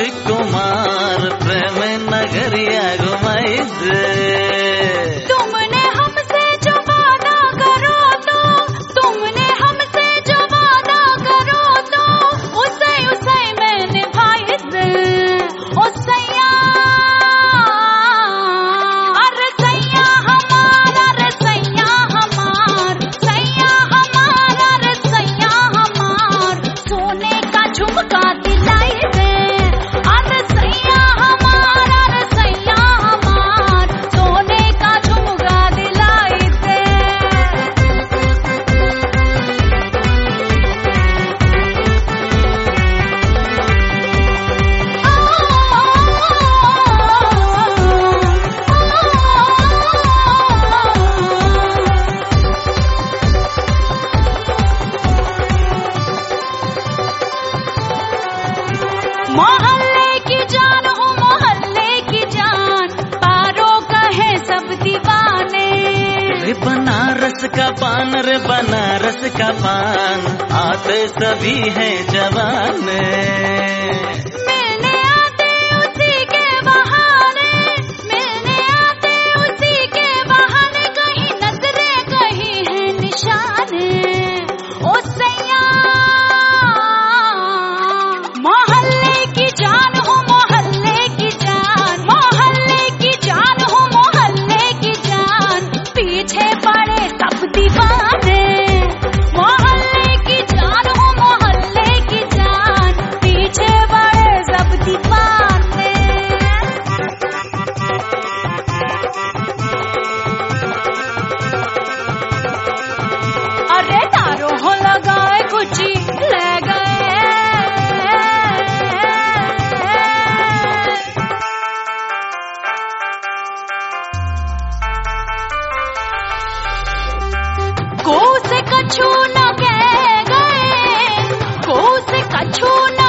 राजकुमार प्रेम नगरिया घुमाई दे। तुमने हमसे जो वादा करो तो, तुमने हमसे जो वादा करो तो, उसे उसे मैं निभाई दे। ओ सैया, अरे सैया हमारा, अरे सैया हमार, सैया हमारा, अरे सैया हमार, सोने का झुमका दिलाई दे। अरे सैया हमारा, अरे सैया हमार, सोने का झुमका दिलाई दे। मोहल्ले की जान हो, मोहल्ले की जान, पारो कहे सब दीवाने। रे बनारस का पान, रे बनारस का पान, आते सभी हैं जवान। मिलने आते उसी के बहाने, मिलने आते उसी के बहाने, कहीं नजरे कहीं है निशाने। ओ सैया, मोहल्ले की जान हो, मोहल्ले की जान, मोहल्ले की जान हो, मोहल्ले की जान, पीछे पड़े सब दीवाने। मोहल्ले की जान हो, मोहल्ले की जान, पीछे पड़े सब दीवाने। अरे तारों हो लगाए कुछ ही ले गए। को से कछु न कह गए, को से कछु न